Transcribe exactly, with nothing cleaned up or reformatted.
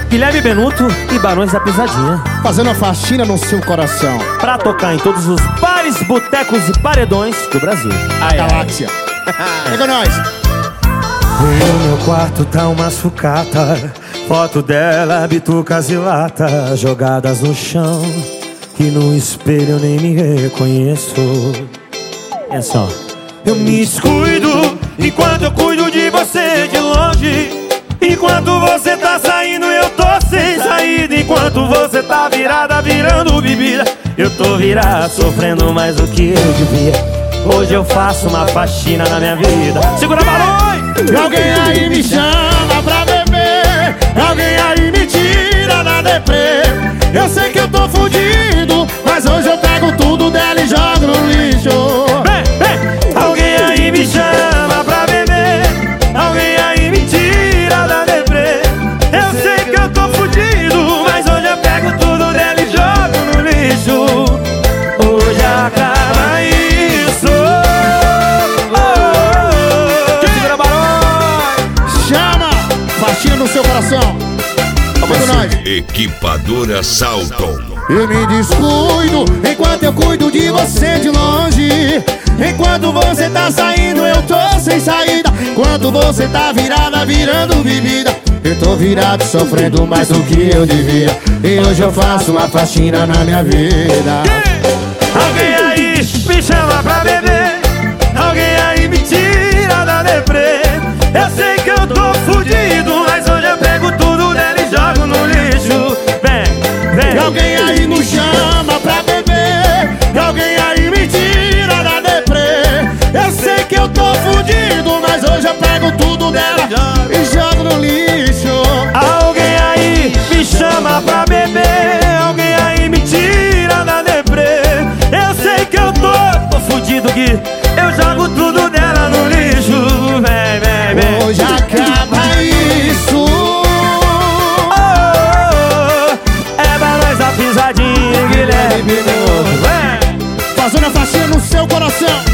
Guilherme Benuto e Barões da Pisadinha, fazendo a faxina no seu coração, pra tocar em todos os bares, botecos e paredões do Brasil. A galáxia. Pega nós. No meu quarto tá uma sucata, foto dela, bitucas e lata jogadas no chão, que no espelho eu nem me reconheço. É só. Eu me descuido enquanto eu cuido de você de longe. Enquanto você tá saindo, eu tô sem saída. Enquanto você tá virada, virando bebida, eu tô virado, sofrendo mais do que eu devia. Hoje eu faço uma faxina na minha vida. Segura a balões! Alguém aí me chama pra beber, alguém aí me tira da deprê. Eu sei que eu tô fudido, mas hoje eu pego tudo dela e jogo no lixo. Vem, vem! Alguém aí me chama pra beber, alguém aí me tira da deprê. Eu sei que eu tô fudido, mas hoje eu pego tudo dela e jogo no lixo. Hoje acaba isso. Oh, oh, oh. Segura a balões! Chama! Faxina no seu coração. Vamos nós. Equipadora Salton. Eu me descuido enquanto eu cuido de você de longe. Enquanto você tá saindo, eu tô sem saída. Enquanto você tá virada, virando bebida, eu tô virado, sofrendo mais do que eu devia. E hoje eu faço uma faxina na minha vida. Alguém aí me chama pra beber, alguém aí me tira da deprê. Eu sei que eu tô fudido, mas hoje eu pego tudo dela e jogo no lixo. Vem, vem. Alguém aí nos chama pra beber, alguém aí me tira da deprê. Eu sei que eu tô fudido, mas hoje eu pego tudo dela e jogo no lixo. Alguém aí me chama pra beber, alguém aí me tira da deprê. Eu sei que eu tô, tô fudido, Gui, eu jogo tudo dela no lixo. Vem, vem, vem. Hoje acaba isso. Oh, oh, oh. É Barões da Pisadinha, Guilherme Benuto. Vem. Fazendo a faxina no seu coração.